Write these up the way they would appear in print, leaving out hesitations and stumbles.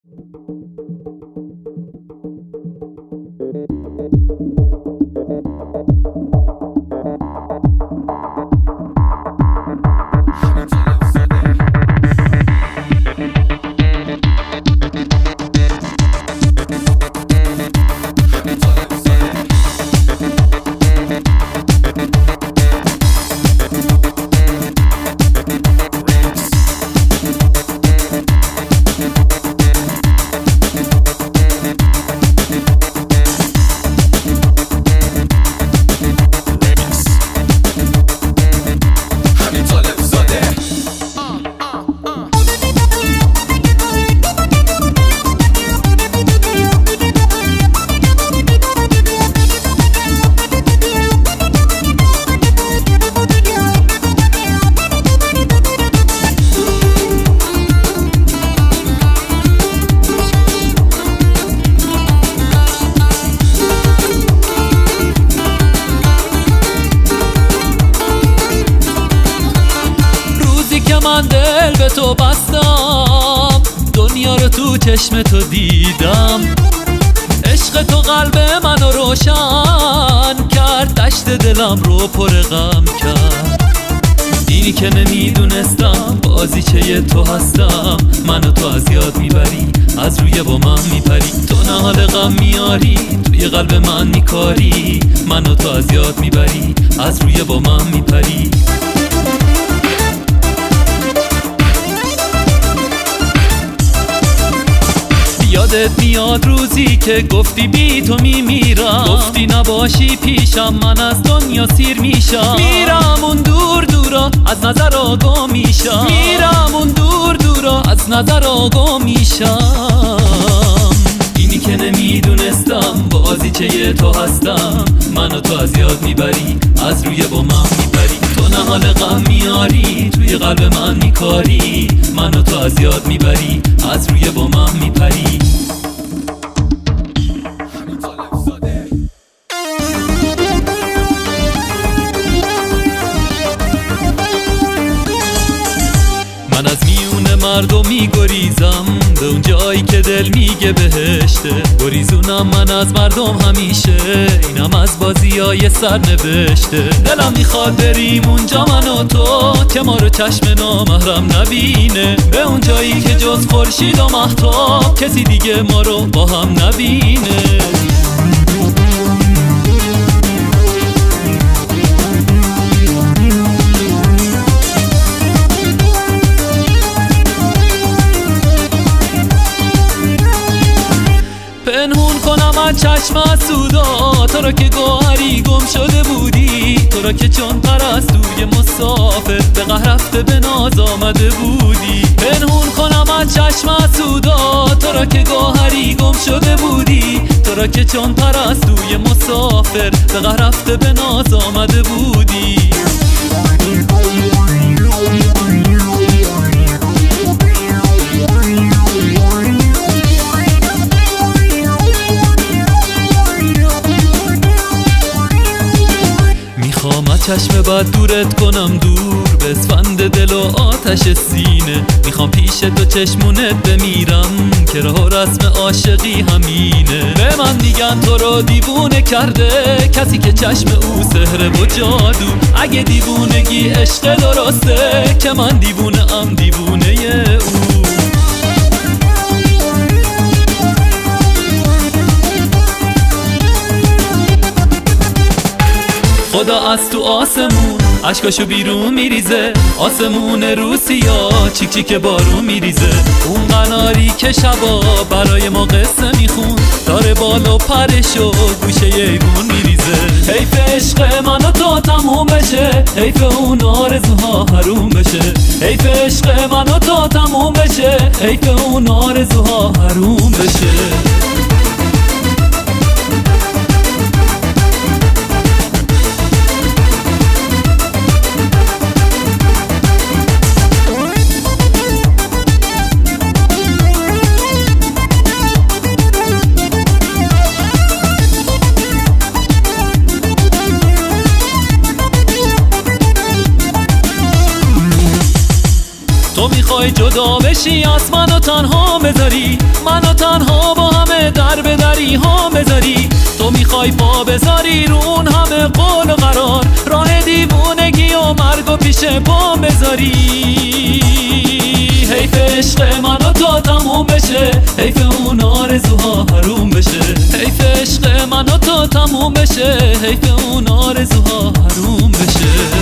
من دل به تو بستم، دنیا رو تو چشم تو دیدم، عشق تو قلب منو روشن کرد، دشت دلم رو پر غم کرد. اینی که نمیدونستم بازیچه تو هستم، منو تو از یاد میبری، از روی با من میپری، تو نه حال غم میاری، توی قلب من میکاری، منو تو از یاد میبری، از روی با من میپری. یادت میاد روزی که گفتی بی تو میمیرم، گفتی نباشی پیشم من از دنیا سیر میشم، میرم اون دور دورا از نظر آگاه میشم، میرم اون دور دورا از نظر آگاه میشم. اینی که نمیدونستم بازیچه تو هستم، منو تو از یاد میبری، از روی با من میبری، تو نه حال غم میاری، توی قلب من میکاری، منو تو از یاد میبری، از روی با من میپری. من از میون مردم میگریزم به اون جایی که دل میگه بهشته، گریزونم من از مردم همیشه، اینم از بازیای سرنوشته. دلم میخواد بریم اونجا من و تو، که ما رو چشم نامحرم نبینه، به اون جایی که جز خورشید و مهتاب کسی دیگه ما رو با هم نبینه. پنهون کنم از چشم سودا تو را که گوهری گم شده بودی، تو را که چون پرستوی مسافر به قهر رفته به ناز آمده بودی. پنهون کنم از چشم سودا تو را که گوهری گم شده بودی، تو را که چون پرستوی مسافر به قهر رفته به ناز آمده بودی. چشم بد دورت کنم دور به اسفند دل و آتش سینه، میخوام پیش تو چشمونت بمیرم که راه و رسم عاشقی همینه. به من میگن تو رو دیوونه کرده کسی که چشم او سحر و جادو، اگه دیوونگی عشق درسته که من دیوونه ام دیوونه او. خدا از تو آسمون اشکاشو بیرون میریزه، آسمون روسیا چیک چیک بارون میریزه، اون قناری که شبا برای ما قصه میخون داره بالا و پرشو گوشه ایوون میریزه. حیف عشق من و تو تموم بشه، حیف اون آرزوها حروم بشه، حیف عشق من و تو تموم بشه، حیف اون آرزوها حروم بشه. تو میخوای جدا بشی از من و تنها بذاری، من تنها با همه در به دری هم بذاری. تو میخوای پا بذاری رو اون همه قول و قرار، راه دیوونگی و مرگ و پیش پا بذاری. حیف عشق من و تو تموم بشه، حیف اون آرزوها حروم بشه. حیف عشق من و تو تموم بشه، حیف اون آرزوها حروم بشه.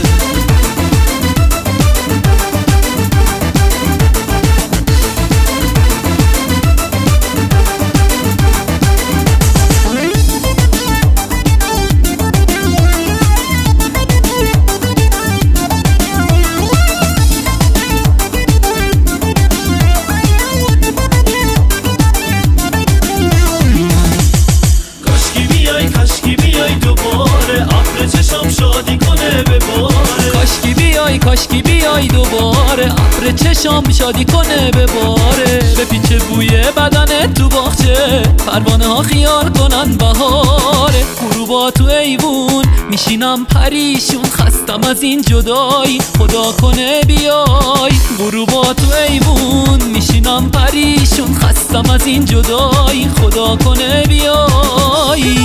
کاشکی بیای دوباره، ابر چشام شادی کنه به باره. به پیچ بوی بدن تو باغچه، پروانه ها خیال کنن بهاره. غروبا تو ایوون میشینم پریشون، خستم از این جدایی خدا کنه بیای. غروبا تو ایوون میشینم پریشون، خستم از این جدایی خدا کنه بیای.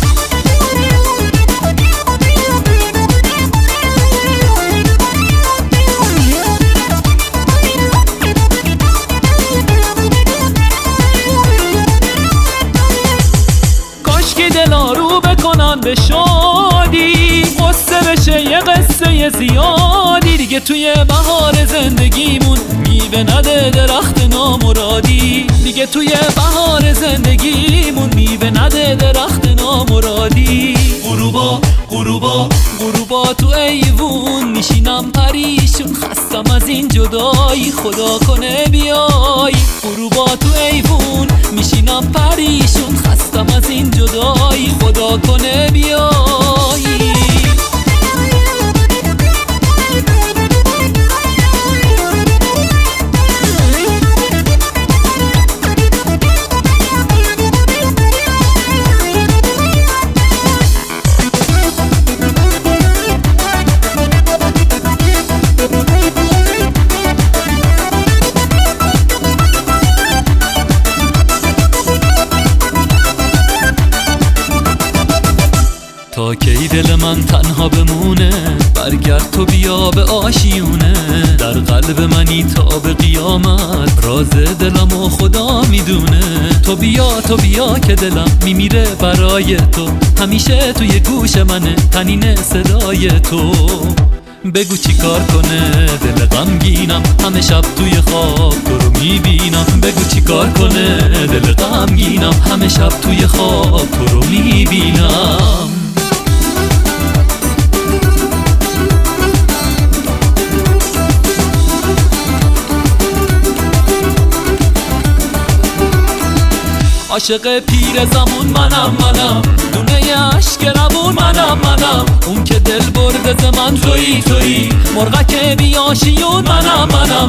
دلا رو بکنن به شادی، قصه بشه یه قصه زیادی. دیگه توی بهار زندگیمون میوه نده درخت نامرادی. دیگه توی بهار زندگیمون میوه نده درخت نامرادی. غروبا تو ایوون میشینم پریشون، خستم از این جدایی خدا کنه بیای. غروبا تو ایوون میشینم پریشون، خستم از این جدایی خدا کنه بیای. تا کی دل من تنها بمونه، برگرد تو بیا به آشیونه. در قلب منی تا به قیامت، راز دلم و خدا میدونه. تو بیا که دلم میمیره برای تو، همیشه توی گوش منه تنین صدای تو. بگو چی کار کنه دل غمگینم، همه شب توی خواب تو رو میبینم. بگو چی کار کنه دل غمگینم، همه شب توی خواب تو رو میبینم. عاشق پیر زمون منم، دونه عشق روون منم. اون که دل برده ز من تویی، مرغک بیاشیون منم.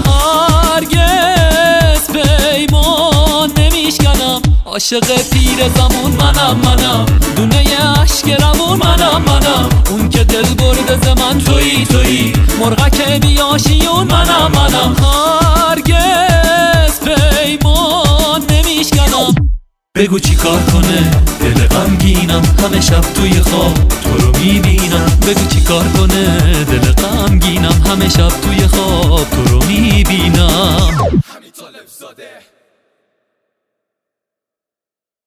هرگز پیمان نمیشکنم، عاشق پیر زمون منم. دونه عشق روون منم. اون که دل برده ز من تویی، مرغک بیاشیون منم. هرگز پیمان نمیشکنم. بگو چی کار کنه دل غمگینم، همه شب توی خواب تو رو میبینم. بگو چی کار کنه دل غمگینم، همه شب توی خواب تو رو میبینم. همین طالب زاده.